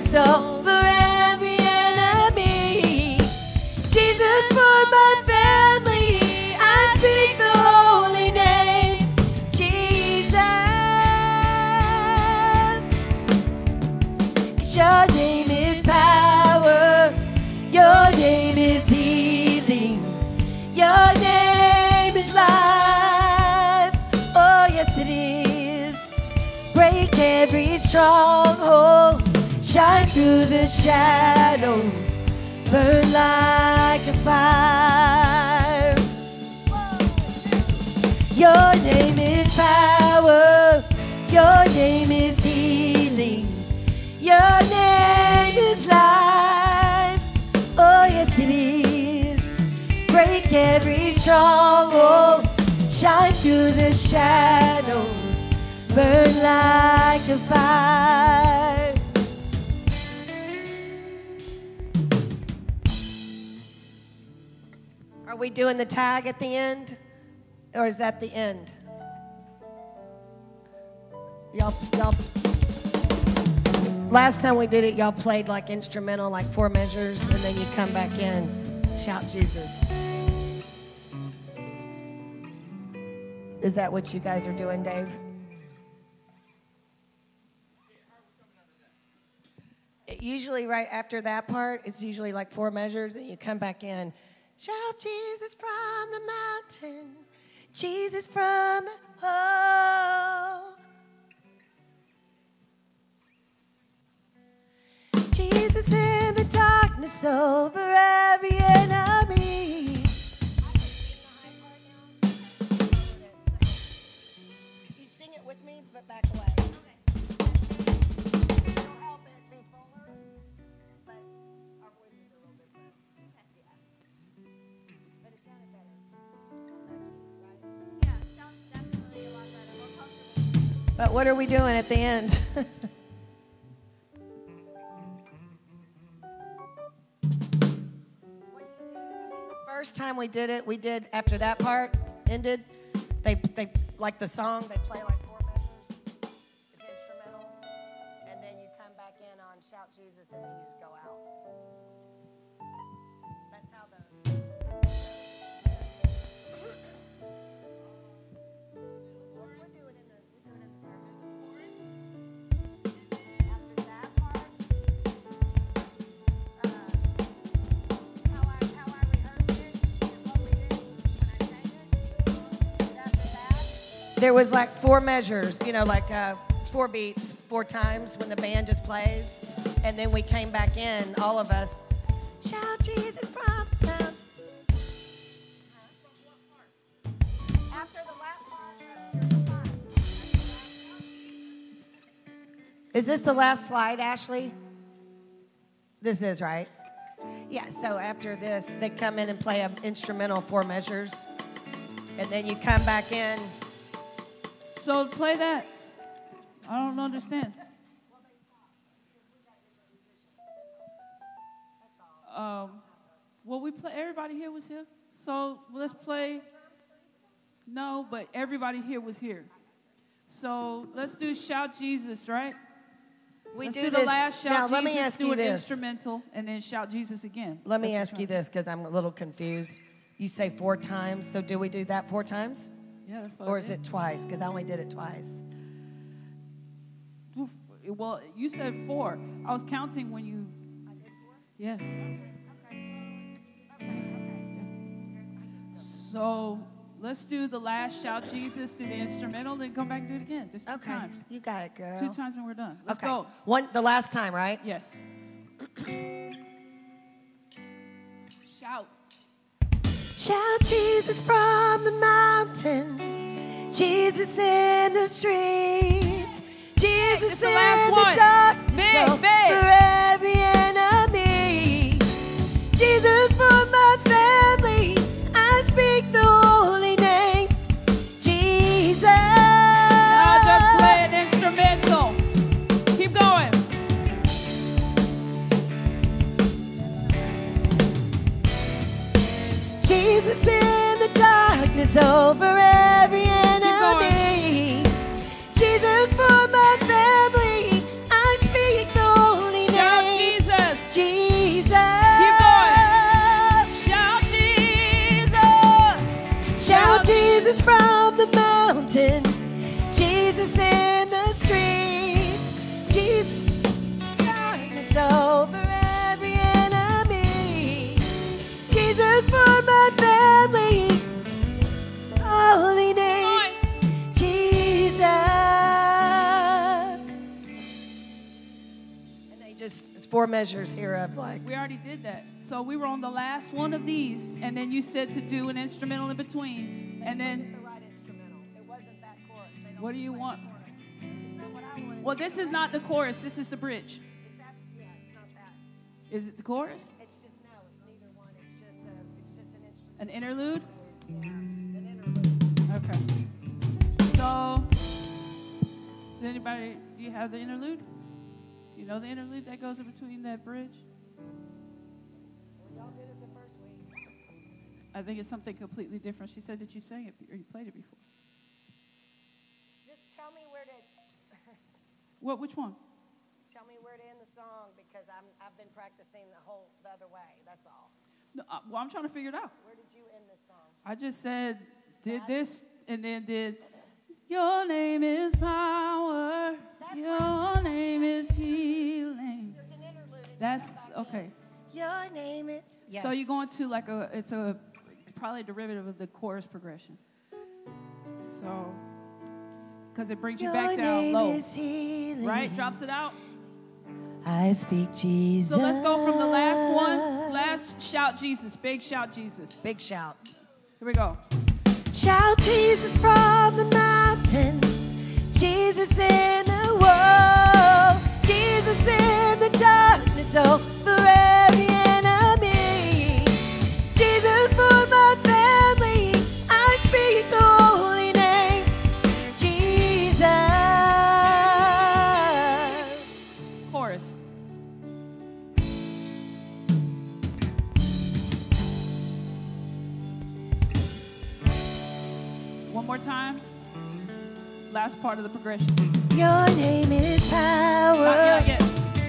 darkness over every enemy. Jesus for my family, I speak the holy name. Jesus, 'cause your name is power, your name is healing, your name is life. Oh yes it is. Break every stronghold, shine through the shadows, burn like a fire. Your name is power, your name is healing, your name is life. Oh yes it is. Break every stronghold, shine through the shadows, burn like a fire. Are we doing the tag at the end? Or is that the end? Y'all, last time we did it, y'all played like instrumental, like 4 measures, and then you come back in, shout Jesus. Is that what you guys are doing, Dave? Usually right after that part, it's usually like 4 measures, and you come back in. Shout Jesus from the mountain, Jesus from the hole. Jesus in the darkness over every enemy. You sing it with me, but back away. But what are we doing at the end? First time we did it, after that part ended, they like the song, they play like 4 measures. It's instrumental. And then you come back in on Shout Jesus, and then you just go out. That's how the... There was like 4 measures, like 4 beats, 4 times when the band just plays. And then we came back in, all of us, shout Jesus from the mountain. After the last part, is this the last slide, Ashley? This is, right? Yeah, so after this, they come in and play an instrumental 4 measures. And then you come back in. So play that. I don't understand. Well, we play. Everybody here was here. So let's play. No, but everybody here was here. So let's do Shout Jesus, right? Let's do the last Shout now, Jesus. let me ask you this. Instrumental, and then Shout Jesus again. Let me ask you this, because I'm a little confused. You say 4 times, so do we do that 4 times? Yeah, that's what Or is it twice? Because I only did it twice. Well, you said 4. I was counting when you... I did 4? Yeah. Okay. So let's do the last Shout Jesus, do the instrumental, then come back and do it again. Just 2 times. You got it, girl. 2 times and we're done. Let's go. The last time, right? Yes. Shout. Shout Jesus from the mountain, Jesus in the streets, Jesus in the darkness over every enemy, Jesus for my family, I speak the holy name, Jesus. Now just play an instrumental. Keep going. Jesus in the darkness over every enemy. Jesus for my family, I speak It's 4 measures here of like. We already did that. So we were on the last one of these, and then you said to do an instrumental in between, and then. It wasn't the right instrumental. It wasn't that chorus. What do you want? It's not what I wanted. Well, this is not the chorus. This is the bridge. It's not that. Is it the chorus? It's just it's neither one. It's just an instrument. An interlude? Yeah, an interlude. Okay. So, do you have the interlude? Do you know the interlude that goes in between that bridge? Well, y'all did it the first week. I think it's something completely different. She said that you sang it or you played it before. Just tell me where to. Which one? Tell me where to end the song because I've been practicing the other way. That's all. No, well, I'm trying to figure it out. Where did you end this song? I just said, did this, and then did, your name is power, your name is healing. There's an interlude. That's, okay. Your name is, yes. So you're going to it's probably a derivative of the chorus progression. So, because it brings you back down low. Right? Drops it out. I speak Jesus. So let's go from the last one. Last shout Jesus. Big shout Jesus. Big shout. Here we go. Shout Jesus from the mountain. Jesus in the world. Jesus in the darkness over every enemy. Jesus for my family. I speak the holy name. Jesus. Chorus. One more time. Last part of the progression. Your name is power. Not yet.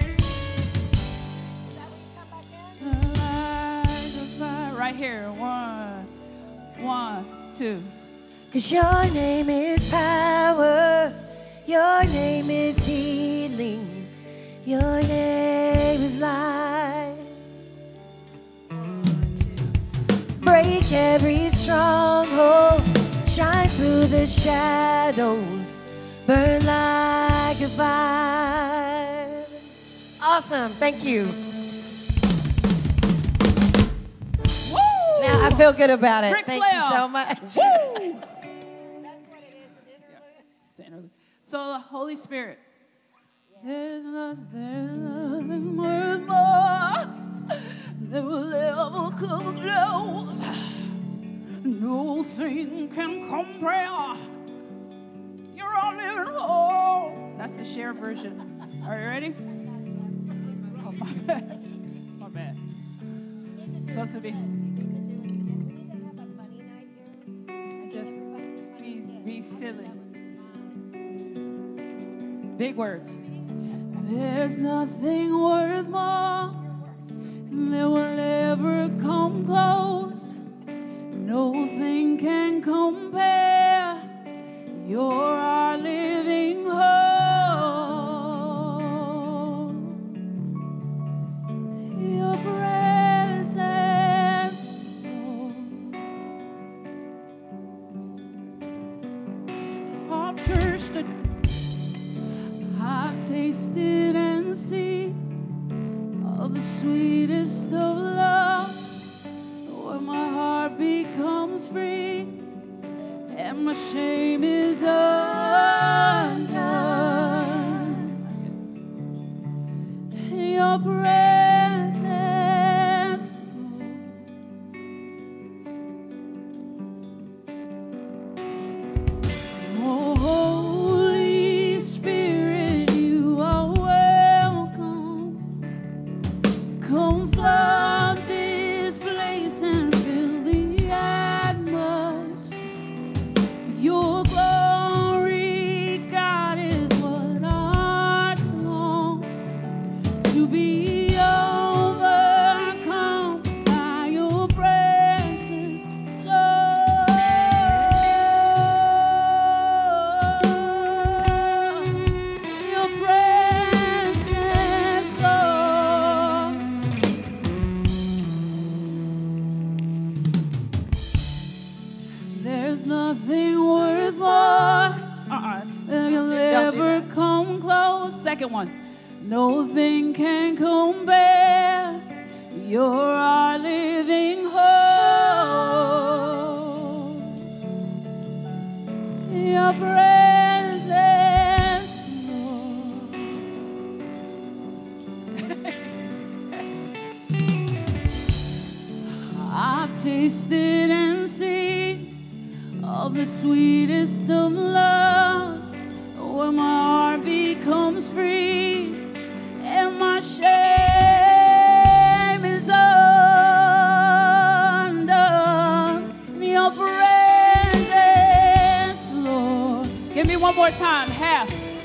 Right here. 1, 2. 'Cause your name is power. Your name is healing. Your name is life. Break every stronghold. Shine through the shadows. Burn like a fire. Awesome. Thank you. Woo! Now I feel good about it. Ric Thank Flair. you so much. Woo! That's what it is, an interlude. It's an interlude. So the Holy Spirit. There's nothing worth more that will ever come close. No thing can compare. You're all living whole. That's the share version. Are you ready? Oh, my bad. My bad. Supposed to be. Just be silly. Big words. There's nothing worth more that will ever come close. No thing can compare. You're our living hope. Your presence, I've tasted and seen of the sweetest of love, where my heart becomes free and my shame is undone. Your presence, oh Holy Spirit, you are welcome. Come flood this place and fill the atmosphere. Your glory, God, is what our song to be overcome by your presence, Lord. Your presence, Lord. There's nothing worth more that will ever come close. Second one. No thing can compare. You're our living hope. Your presence, Lord. I've tasted and seen of the sweetest of loves, when my heart becomes free and my shame is undone. Your presence, Lord. Give me one more time, half.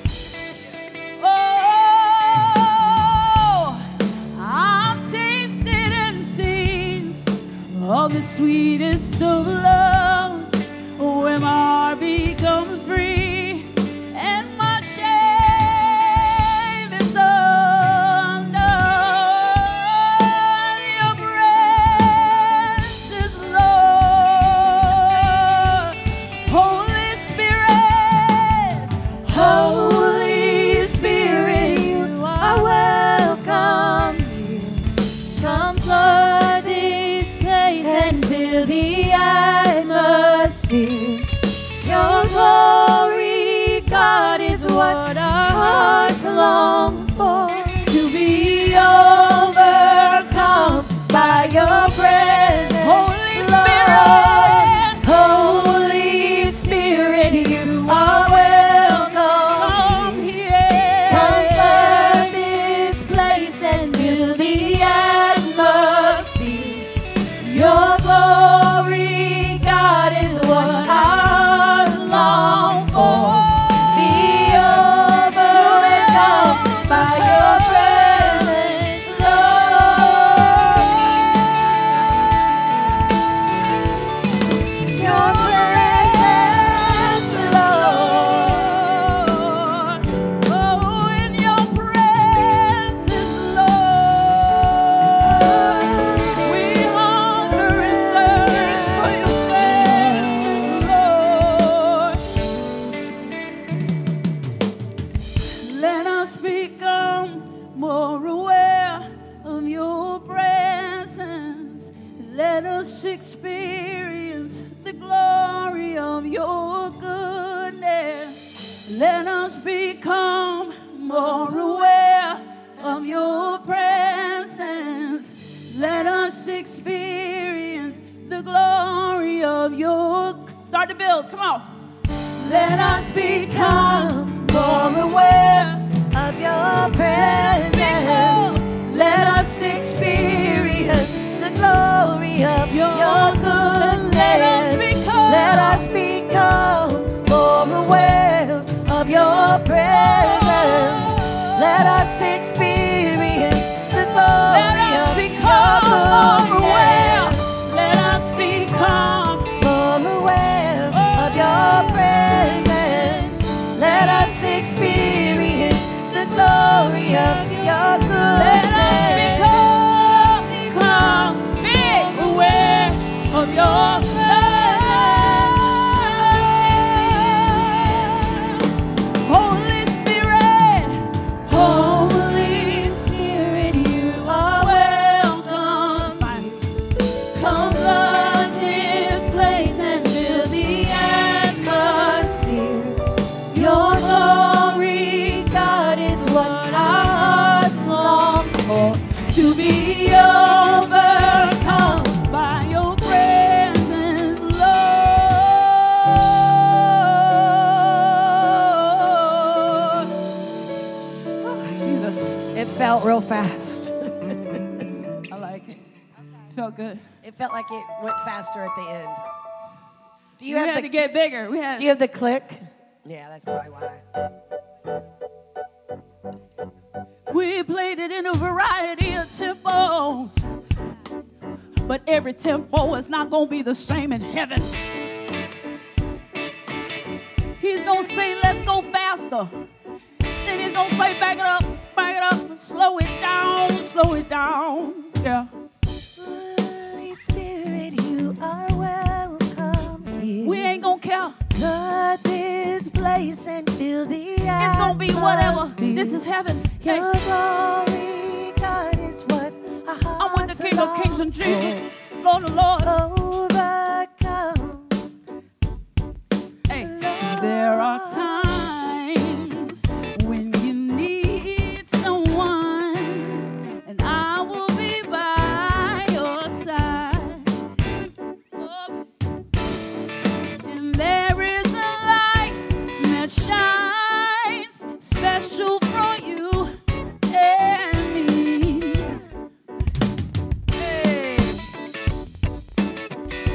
Oh, I've tasted and seen of the sweetest of loves, when my heart becomes free and my shame is undone. Your presence, Lord. Holy Spirit, Holy Spirit, you are welcome here. Come flood this place and fill the atmosphere. Your glory, God, is what our hearts long for. To be overcome by your presence, Holy Lord. Holy Spirit, you are welcome. come here. Come flood this place and fill the atmosphere. Your glory, God, is what our hearts long for. Be overcome by your presence, Lord. Your presence, Lord. Oh, in your presence, Lord, we hunger and thirst for your presence, Lord. Let us become more aware of your presence. Let us experience the glory of your goodness. Let us become more aware of your presence. Let us experience the glory of your... Start to build, come on. Let us become more aware of your presence. Let us experience the glory of your goodness. Let us become more aware of your presence. Let us experience the glory of your goodness. Let us become More aware of your presence. Let us experience the glory of your goodness. become big aware of your love. Holy Spirit, Holy Spirit, you are welcome. Come flood this place and fill the atmosphere. Your glory, God, is what our hearts long for. To be overcome by your presence, Lord. Jesus, It felt real fast. I like it. Felt good. It felt like it went faster at the end. Do you We have had the to get bigger. Do you have the click? Yeah, that's probably why. We played it in a variety of tempos, but every tempo is not gonna be the same in heaven. He's gonna say, let's go faster. Then he's gonna say, back it up, slow it down, yeah. Holy Spirit, you are welcome here. We ain't gonna care. Flood this place and fill the It's gonna gonna be whatever. This is heaven. Hey. Your glory, God, is what our hearts I'm with the King of Kings and Jesus, Lord of Lords. overcome. Hey, 'cause there are times when you need someone, and I will be by your side. Oh, and there is a light that shines special for you and me. Hey.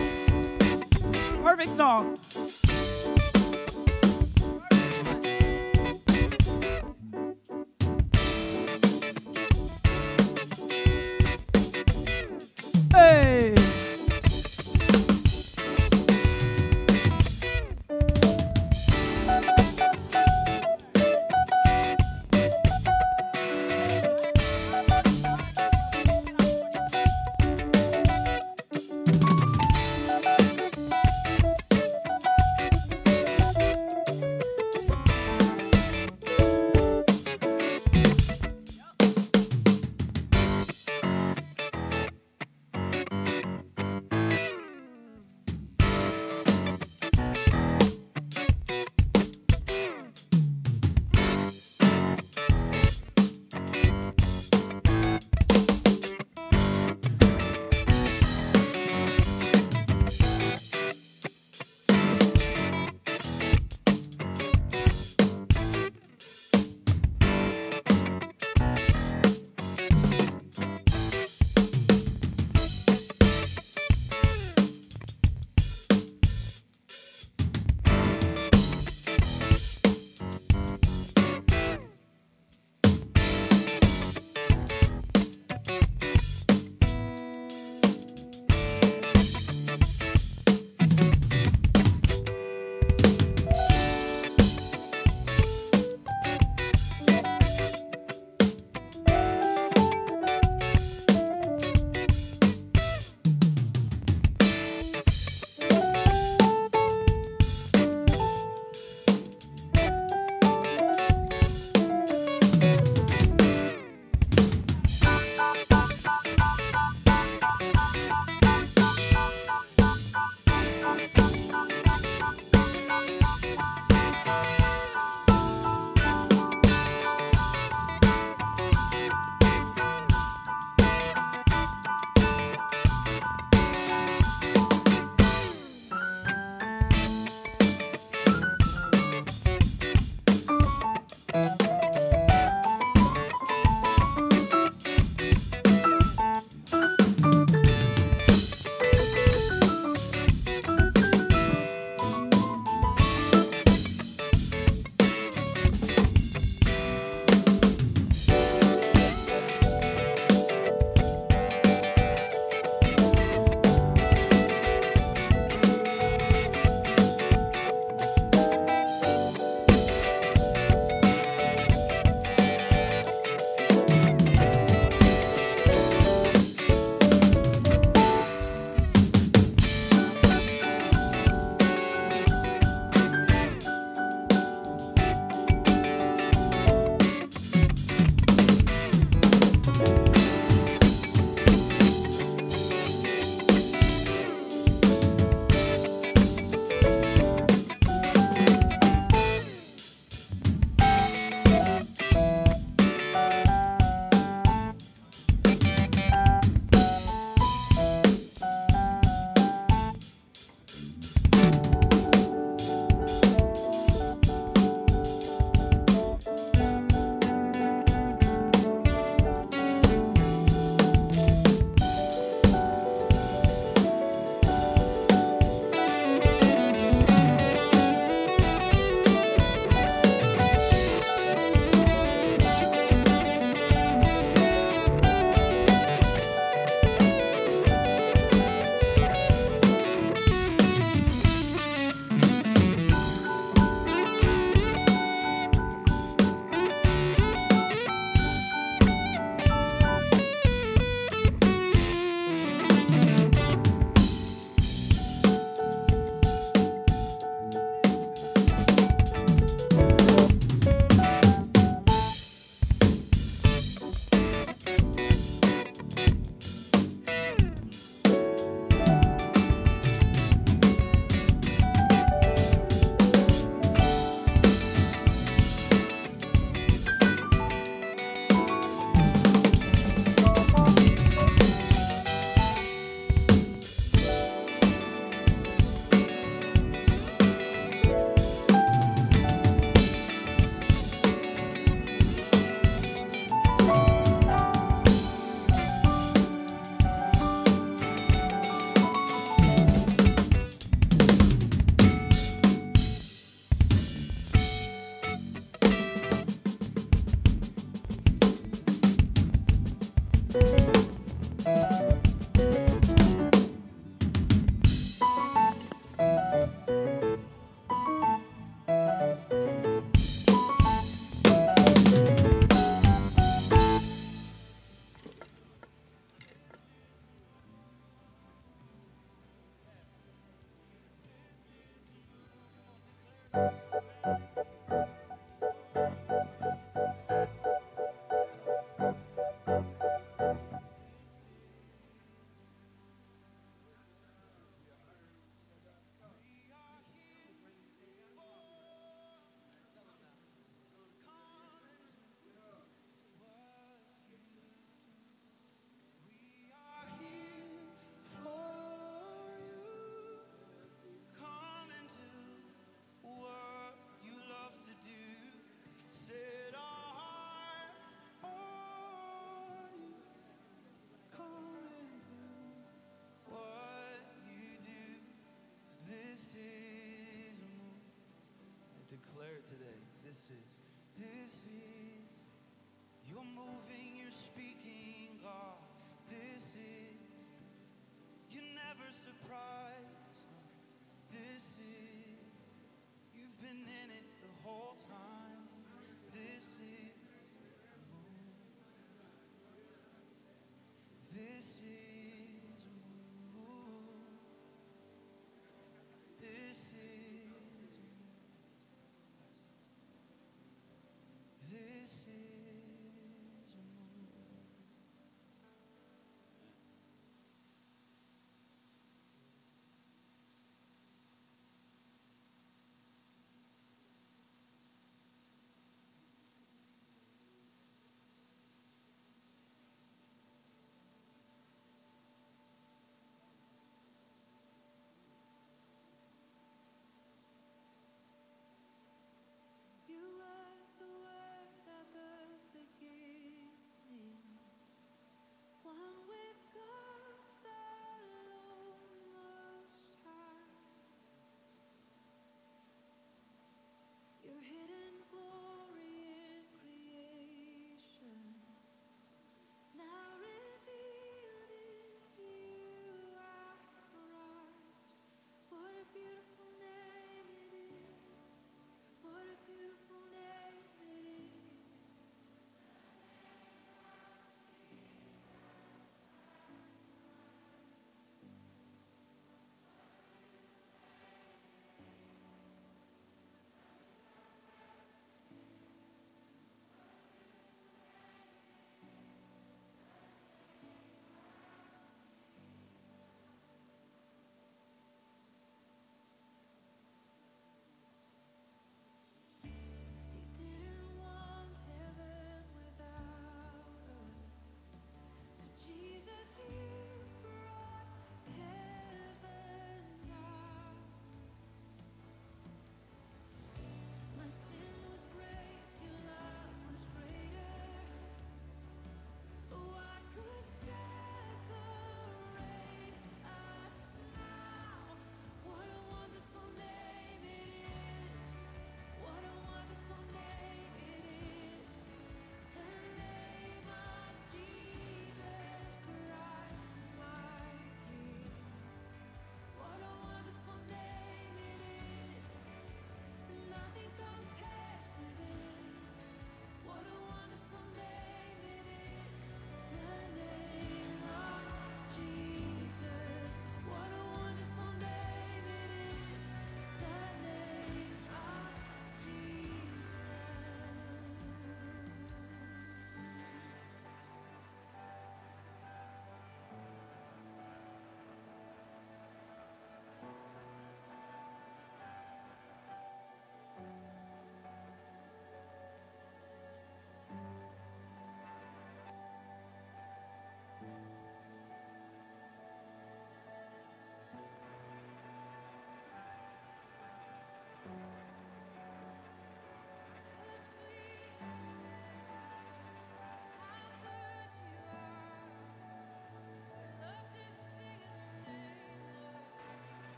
Amen.